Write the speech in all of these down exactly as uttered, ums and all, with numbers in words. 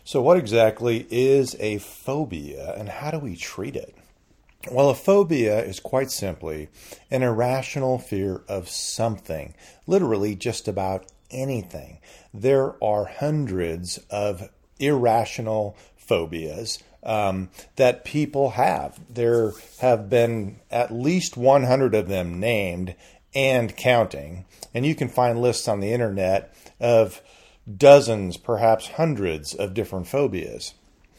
So what exactly is a phobia and how do we treat it? Well, a phobia is quite simply an irrational fear of something, literally just about anything. There are hundreds of irrational phobias um, that people have. There have been at least one hundred of them named and counting, and you can find lists on the internet of dozens, perhaps hundreds of different phobias.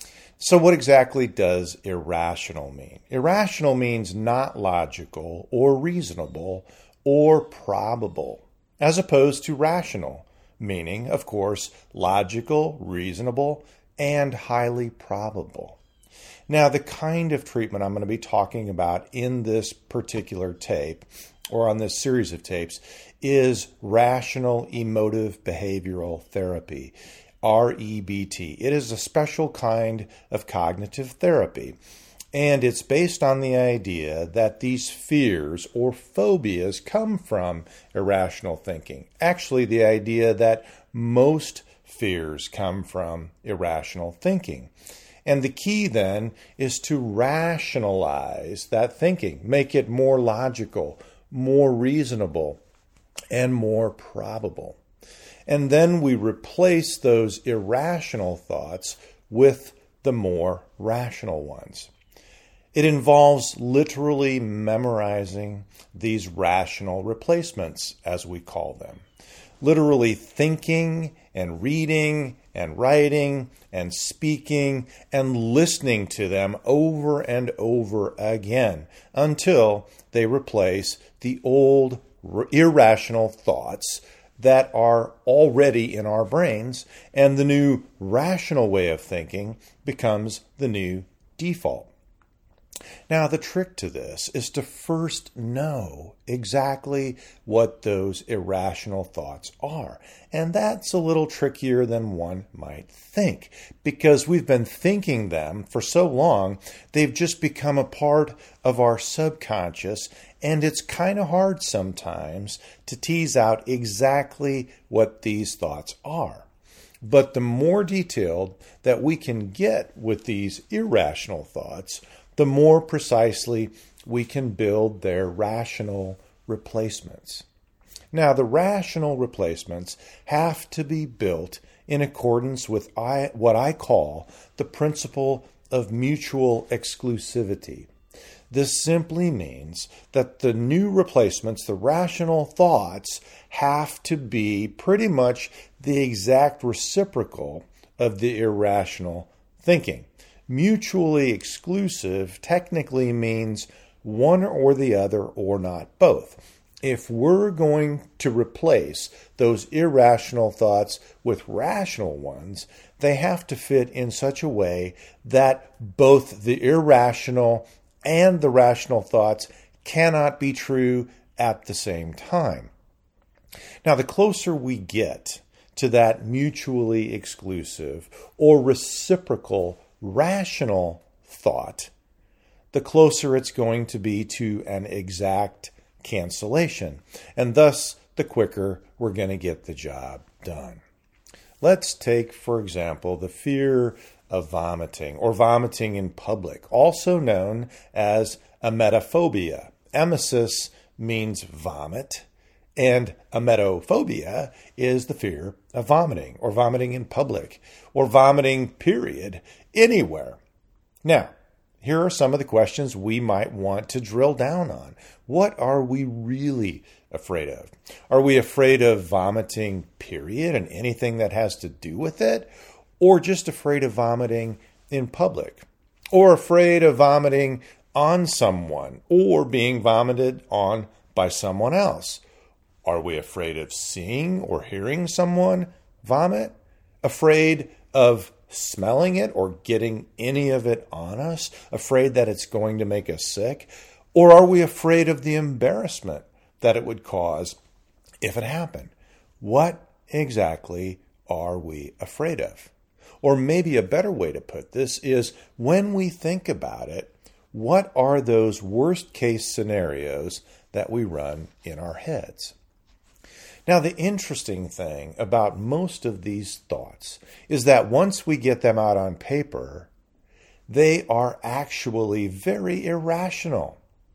So what exactly does irrational mean? Irrational means not logical or reasonable or probable, as opposed to rational, meaning, of course, logical, reasonable, and highly probable. Now, the kind of treatment I'm going to be talking about in this particular tape, or on this series of tapes, is rational emotive behavioral therapy, R E B T. It is a special kind of cognitive therapy, and it's based on the idea that these fears or phobias come from irrational thinking. Actually, the idea that most fears come from irrational thinking. And the key then is to rationalize that thinking, make it more logical, more reasonable, and more probable. And then we replace those irrational thoughts with the more rational ones. It involves literally memorizing these rational replacements, as we call them. Literally thinking and reading and writing and speaking and listening to them over and over again until they replace the old irrational thoughts that are already in our brains, and the new rational way of thinking becomes the new default. Now, the trick to this is to first know exactly what those irrational thoughts are. And that's a little trickier than one might think, because we've been thinking them for so long, they've just become a part of our subconscious, and it's kind of hard sometimes to tease out exactly what these thoughts are. But the more detailed that we can get with these irrational thoughts, the more precisely we can build their rational replacements. Now, the rational replacements have to be built in accordance with I, what I call the principle of mutual exclusivity. This simply means that the new replacements, the rational thoughts, have to be pretty much the exact reciprocal of the irrational thinking. Mutually exclusive technically means one or the other or not both. If we're going to replace those irrational thoughts with rational ones, they have to fit in such a way that both the irrational and the rational thoughts cannot be true at the same time. Now, the closer we get to that mutually exclusive or reciprocal rational thought, the closer it's going to be to an exact cancellation, and thus the quicker we're going to get the job done. Let's take, for example, the fear of vomiting or vomiting in public, also known as emetophobia. Emesis means vomit, and emetophobia is the fear of vomiting or vomiting in public or vomiting, period, anywhere. Now, here are some of the questions we might want to drill down on. What are we really afraid of? Are we afraid of vomiting, period, and anything that has to do with it? Or just afraid of vomiting in public? Or afraid of vomiting on someone or being vomited on by someone else? Are we afraid of seeing or hearing someone vomit? Afraid of smelling it or getting any of it on us? Afraid that it's going to make us sick? Or are we afraid of the embarrassment that it would cause if it happened? What exactly are we afraid of? Or maybe a better way to put this is, when we think about it, what are those worst case scenarios that we run in our heads? Now, the interesting thing about most of these thoughts is that once we get them out on paper, they are actually very irrational.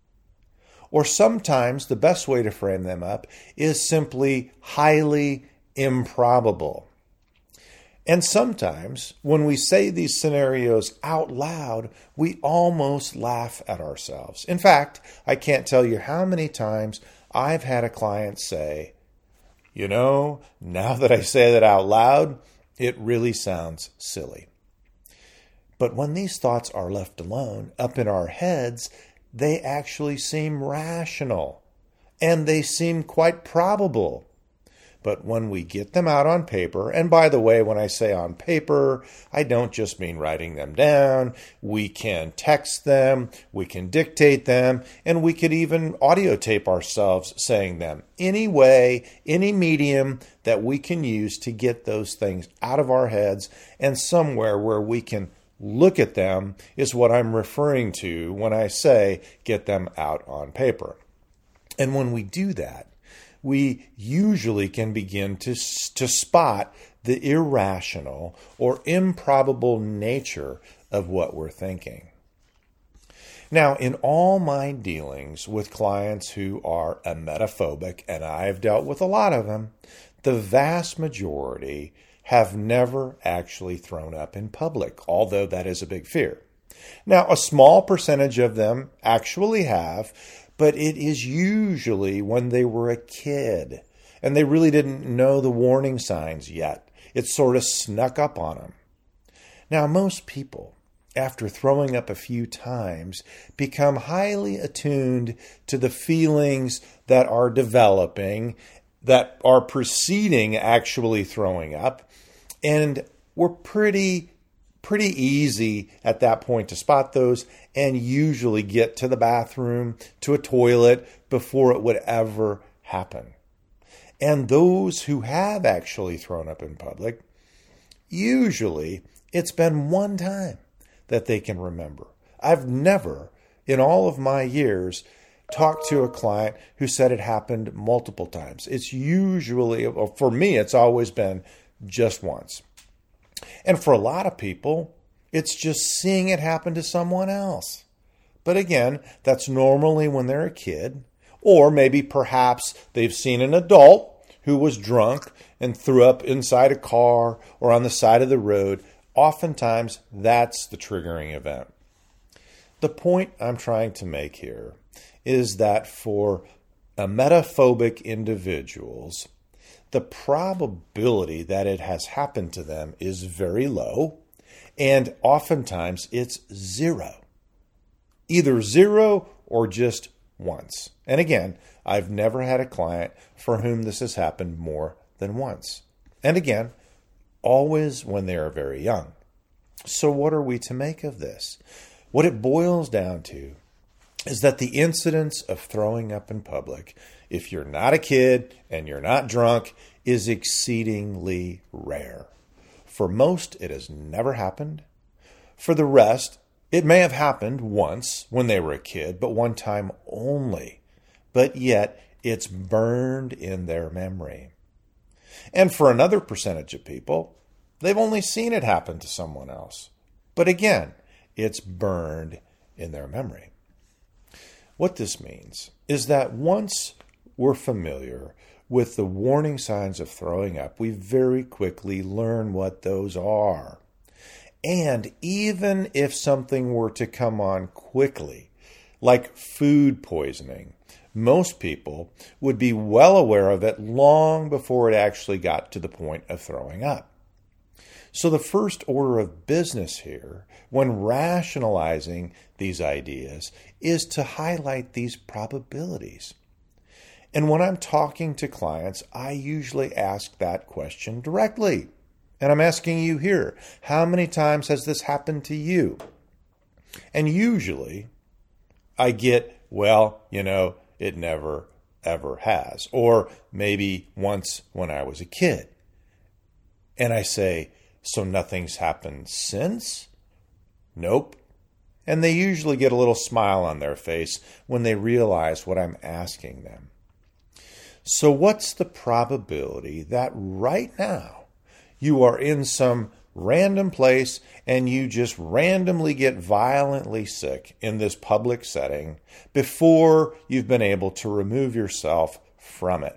Or sometimes the best way to frame them up is simply highly improbable. And sometimes when we say these scenarios out loud, we almost laugh at ourselves. In fact, I can't tell you how many times I've had a client say, you know, now that I say that out loud, it really sounds silly. But when these thoughts are left alone up in our heads, they actually seem rational and they seem quite probable. But when we get them out on paper, and by the way, when I say on paper, I don't just mean writing them down. We can text them, we can dictate them, and we could even audio tape ourselves saying them. Any way, any medium that we can use to get those things out of our heads and somewhere where we can look at them is what I'm referring to when I say get them out on paper. And when we do that, we usually can begin to, to spot the irrational or improbable nature of what we're thinking. Now, in all my dealings with clients who are emetophobic, and I've dealt with a lot of them, the vast majority have never actually thrown up in public, although that is a big fear. Now, a small percentage of them actually have, but it is usually when they were a kid and they really didn't know the warning signs yet. It sort of snuck up on them. Now, most people, after throwing up a few times, become highly attuned to the feelings that are developing, that are preceding actually throwing up, and we're pretty Pretty easy at that point to spot those and usually get to the bathroom, to a toilet before it would ever happen. And those who have actually thrown up in public, usually it's been one time that they can remember. I've never, in all of my years, talked to a client who said it happened multiple times. It's usually, for me, it's always been just once. And for a lot of people, it's just seeing it happen to someone else. But again, that's normally when they're a kid, or maybe perhaps they've seen an adult who was drunk and threw up inside a car or on the side of the road. Oftentimes, that's the triggering event. The point I'm trying to make here is that for emetophobic individuals, the probability that it has happened to them is very low, and oftentimes it's zero. Either zero or just once. And again, I've never had a client for whom this has happened more than once. And again, always when they are very young. So what are we to make of this? What it boils down to is that the incidence of throwing up in public, if you're not a kid and you're not drunk, is exceedingly rare. For most, it has never happened. For the rest, it may have happened once when they were a kid, but one time only. But yet, it's burned in their memory. And for another percentage of people, they've only seen it happen to someone else. But again, it's burned in their memory. What this means is that once we're familiar with the warning signs of throwing up, we very quickly learn what those are. And even if something were to come on quickly, like food poisoning, most people would be well aware of it long before it actually got to the point of throwing up. So the first order of business here, when rationalizing these ideas, is to highlight these probabilities. And when I'm talking to clients, I usually ask that question directly. And I'm asking you here, how many times has this happened to you? And usually I get, well, you know, it never, ever has. Or maybe once when I was a kid. And I say, so nothing's happened since? Nope. And they usually get a little smile on their face when they realize what I'm asking them. So what's the probability that right now you are in some random place and you just randomly get violently sick in this public setting before you've been able to remove yourself from it?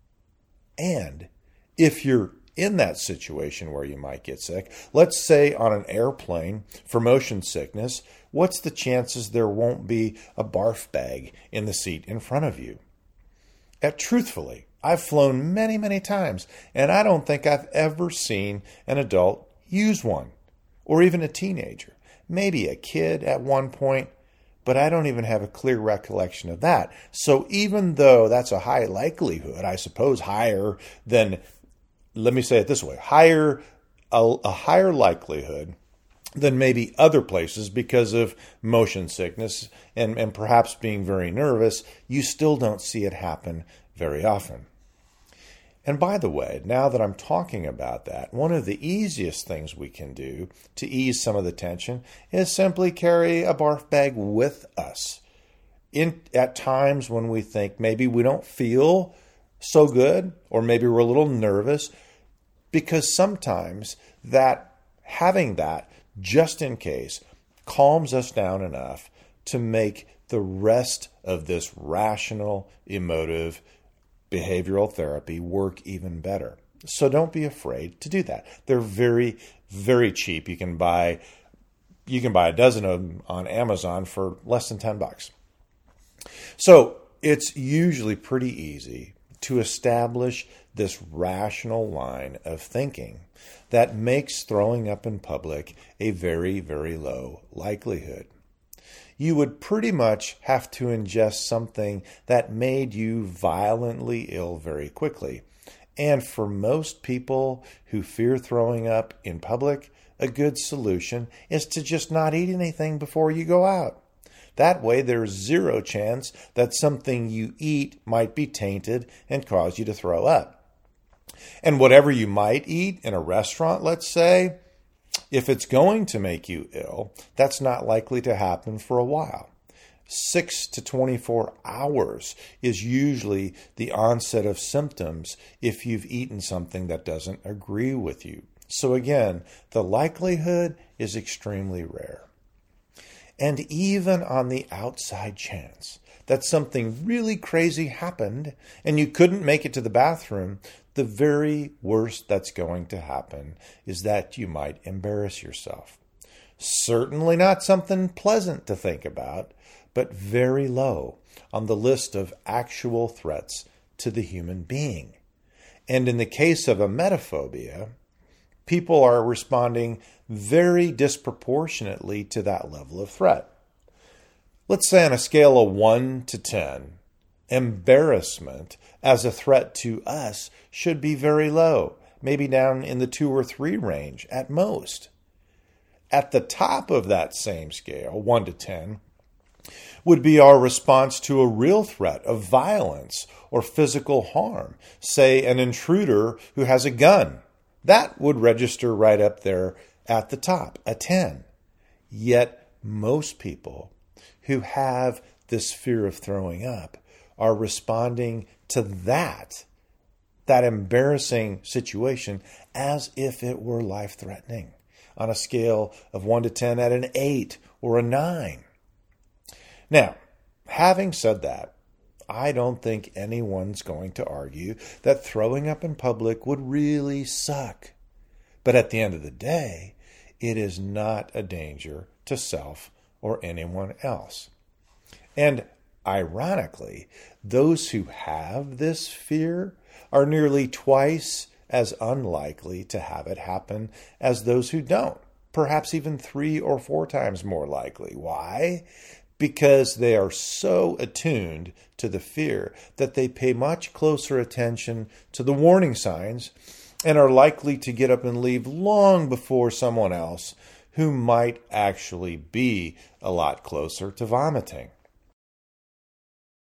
And if you're in that situation where you might get sick, let's say on an airplane for motion sickness, what's the chances there won't be a barf bag in the seat in front of you? And truthfully, I've flown many, many times, and I don't think I've ever seen an adult use one, or even a teenager. Maybe a kid at one point, but I don't even have a clear recollection of that. So even though that's a high likelihood, I suppose higher than, let me say it this way, higher a, a higher likelihood than maybe other places because of motion sickness and, and perhaps being very nervous, you still don't see it happen very often. And by the way, now that I'm talking about that, one of the easiest things we can do to ease some of the tension is simply carry a barf bag with us. In, at times when we think maybe we don't feel so good, or maybe we're a little nervous, because sometimes that having that just in case calms us down enough to make the rest of this rational, emotive, behavioral therapy work even better. So don't be afraid to do that. They're very, very cheap. You can buy you can buy a dozen of them on Amazon for less than ten bucks. So it's usually pretty easy to establish this rational line of thinking that makes throwing up in public a very, very low likelihood. You would pretty much have to ingest something that made you violently ill very quickly. And for most people who fear throwing up in public, a good solution is to just not eat anything before you go out. That way there's zero chance that something you eat might be tainted and cause you to throw up. And whatever you might eat in a restaurant, let's say, if it's going to make you ill, that's not likely to happen for a while. six to twenty-four hours is usually the onset of symptoms if you've eaten something that doesn't agree with you. So again, the likelihood is extremely rare. And even on the outside chance that something really crazy happened and you couldn't make it to the bathroom, the very worst that's going to happen is that you might embarrass yourself. Certainly not something pleasant to think about, but very low on the list of actual threats to the human being. And in the case of emetophobia, people are responding very disproportionately to that level of threat. Let's say on a scale of one to ten, embarrassment as a threat to us should be very low, maybe down in the two or three range at most. At the top of that same scale, one to ten, would be our response to a real threat of violence or physical harm, say an intruder who has a gun. That would register right up there at the top, a ten. Yet most people who have this fear of throwing up are responding to that, that embarrassing situation as if it were life-threatening on a scale of one to ten at an eight or a nine. Now, having said that, I don't think anyone's going to argue that throwing up in public would really suck. But at the end of the day, it is not a danger to self or anyone else. And ironically, those who have this fear are nearly twice as unlikely to have it happen as those who don't, perhaps even three or four times more likely. Why? Because they are so attuned to the fear that they pay much closer attention to the warning signs and are likely to get up and leave long before someone else who might actually be a lot closer to vomiting.